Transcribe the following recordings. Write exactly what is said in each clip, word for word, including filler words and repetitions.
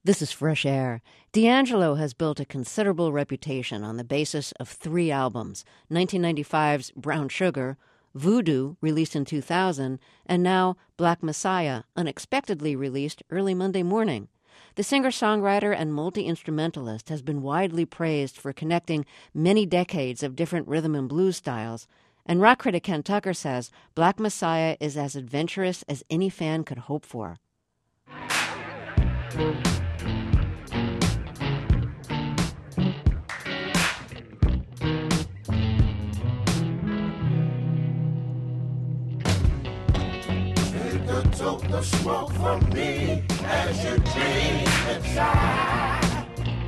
This is Fresh Air. D'Angelo has built a considerable reputation on the basis of three albums, nineteen ninety-five's Brown Sugar, Voodoo, released in two thousand, and now Black Messiah, unexpectedly released early Monday morning. The singer-songwriter and multi-instrumentalist has been widely praised for connecting many decades of different rhythm and blues styles, and rock critic Ken Tucker says Black Messiah is as adventurous as any fan could hope for. Toke the smoke from me as you dream inside.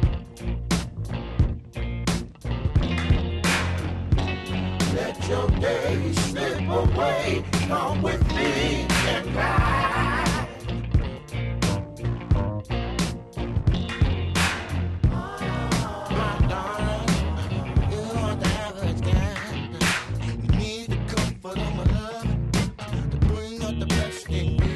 Let your days slip away. Come with me and ride. My darling, you are the average guy. You need the comfort of my love to bring out the best in you.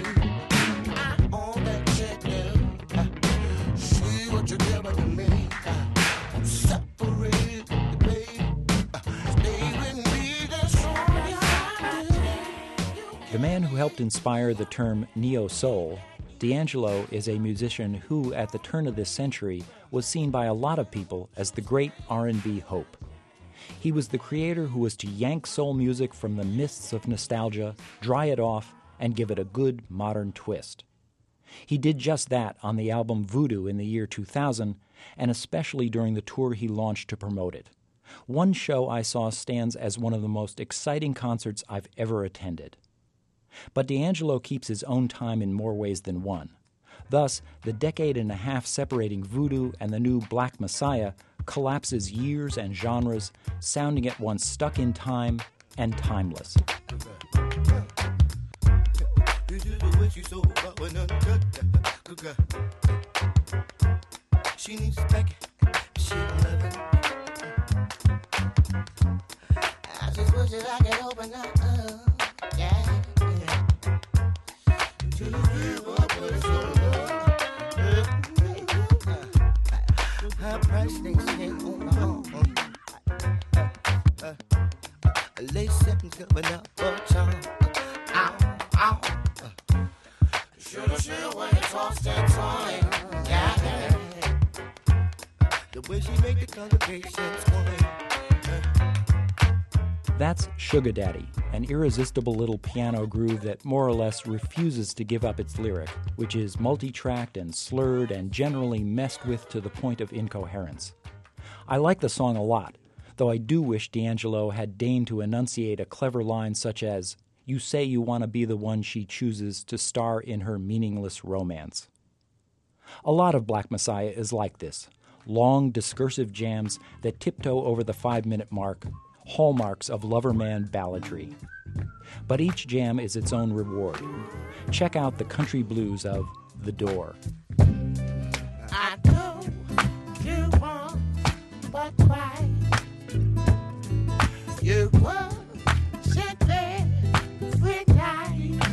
The man who helped inspire the term neo-soul, D'Angelo is a musician who, at the turn of this century, was seen by a lot of people as the great R and B hope. He was the creator who was to yank soul music from the mists of nostalgia, dry it off, and give it a good modern twist. He did just that on the album Voodoo in the year two thousand, and especially during the tour he launched to promote it. One show I saw stands as one of the most exciting concerts I've ever attended. But D'Angelo keeps his own time in more ways than one. Thus, the decade and a half separating Voodoo and the new Black Messiah collapses years and genres, sounding at once stuck in time and timeless. She needs back, she love it. I just wish that I could open up, uh, yeah, yeah. To give up with your love. Her price they say on my own. Uh, uh, a lace setting coming up for charm. Ow, ow. Shoulda, shoulda, when it's all stand time. Yeah, yeah. The way she make the congregations sway. That's Sugar Daddy, an irresistible little piano groove that more or less refuses to give up its lyric, which is multi-tracked and slurred and generally messed with to the point of incoherence. I like the song a lot, though I do wish D'Angelo had deigned to enunciate a clever line such as, "You say you want to be the one she chooses to star in her meaningless romance." A lot of Black Messiah is like this. Long, discursive jams that tiptoe over the five-minute mark, hallmarks of Loverman balladry. But each jam is its own reward. Check out the country blues of The Door. I know you want, but why? You were sit there with eyes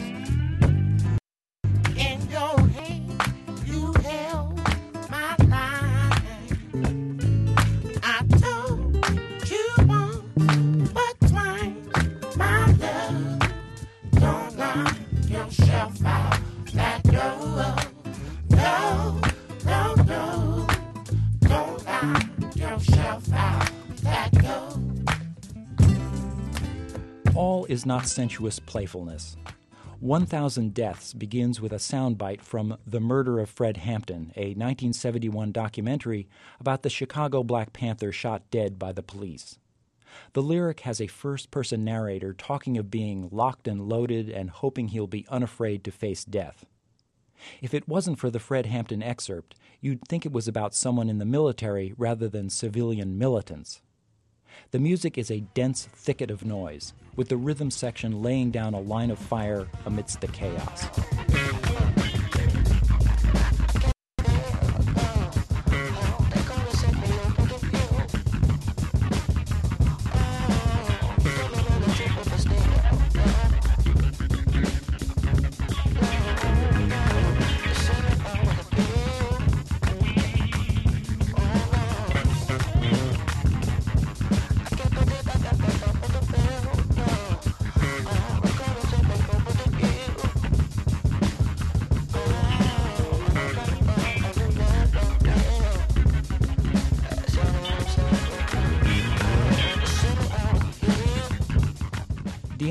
in your hand. You held my line. I told you want, but why? My love, don't knock yourself out. Let go. No, no, no. Don't knock yourself out. Let go. All is not sensuous playfulness. one thousand Deaths begins with a soundbite from The Murder of Fred Hampton, a nineteen seventy-one documentary about the Chicago Black Panther shot dead by the police. The lyric has a first-person narrator talking of being locked and loaded and hoping he'll be unafraid to face death. If it wasn't for the Fred Hampton excerpt, you'd think it was about someone in the military rather than civilian militants. The music is a dense thicket of noise, with the rhythm section laying down a line of fire amidst the chaos.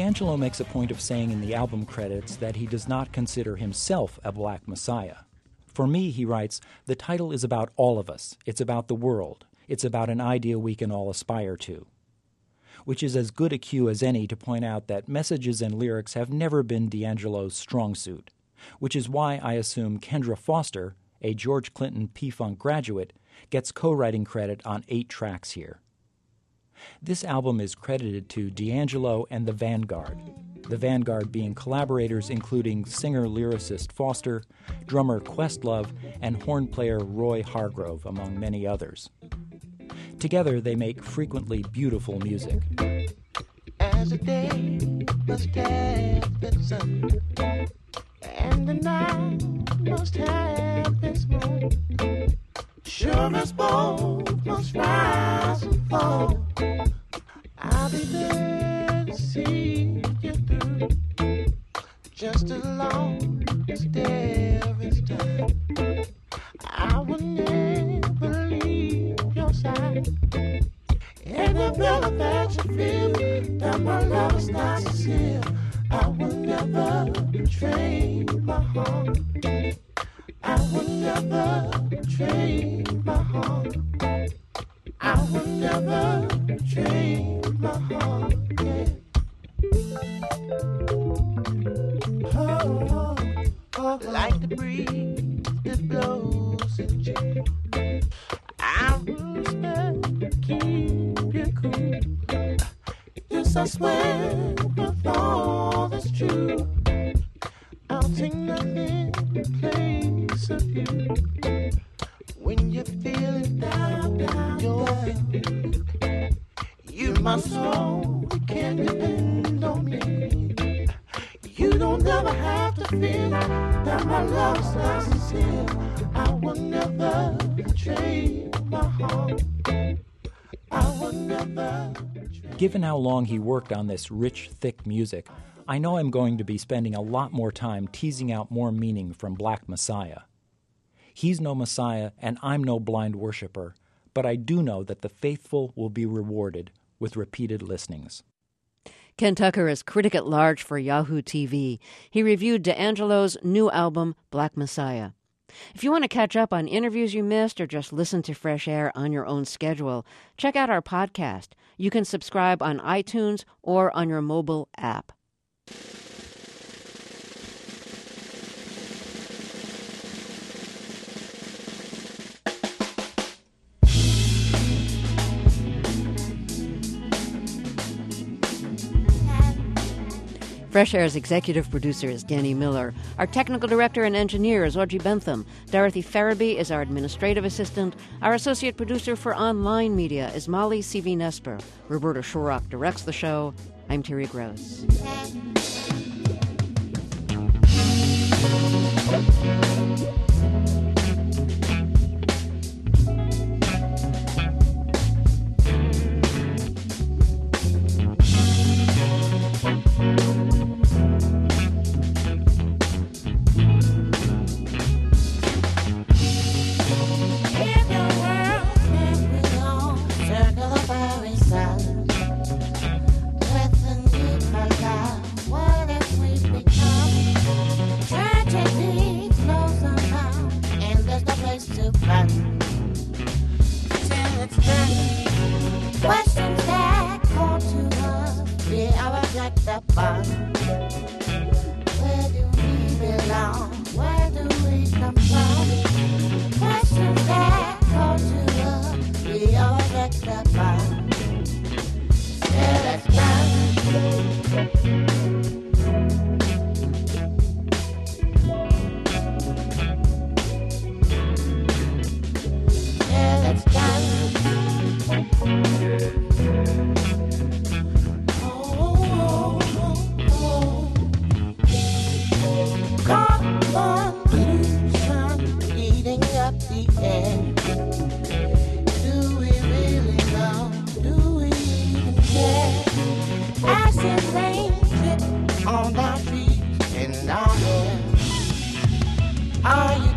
D'Angelo makes a point of saying in the album credits that he does not consider himself a Black Messiah. For me, he writes, the title is about all of us. It's about the world. It's about an idea we can all aspire to. Which is as good a cue as any to point out that messages and lyrics have never been D'Angelo's strong suit, which is why I assume Kendra Foster, a George Clinton P-Funk graduate, gets co-writing credit on eight tracks here. This album is credited to D'Angelo and the Vanguard, the Vanguard being collaborators including singer-lyricist Foster, drummer Questlove, and horn player Roy Hargrove, among many others. Together, they make frequently beautiful music. As the day must have been sun, and the night must have been moon, sure as both must rise and fall, I'll be there to see you through, just as long as there is time. I will never leave your side, and the better that you feel that my love is not sincere, I will never betray my heart. I will never betray my heart. I will never betray my heart. Yeah. Oh, oh, oh, like the breeze that blows in June, I will respect, keep you cool. Yes, I swear with all that's true, I'll take nothing in place of you. When you're feeling down, down, you're feeling weak, you my soul, you can depend on me. You don't ever have to fear that my love's not sincere. I will never betray my heart. I will never betray. Given how long he worked on this rich, thick music, I know I'm going to be spending a lot more time teasing out more meaning from Black Messiah. He's no Messiah, and I'm no blind worshiper, but I do know that the faithful will be rewarded with repeated listenings. Ken Tucker is critic at large for Yahoo T V. He reviewed D'Angelo's new album, Black Messiah. If you want to catch up on interviews you missed or just listen to Fresh Air on your own schedule, check out our podcast. You can subscribe on iTunes or on your mobile app. Fresh Air's executive producer is Danny Miller. Our technical director and engineer is Audrey Bentham. Dorothy Farabee is our administrative assistant. Our associate producer for online media is Molly C V Nesper. Roberta Shorrock directs the show. I'm Terry Gross. Questions that call to us, we are like the bus. Where do we belong? Where do we come from? Questions that call to us, we are like the bus. Still it's done. On our feet and our hands, are you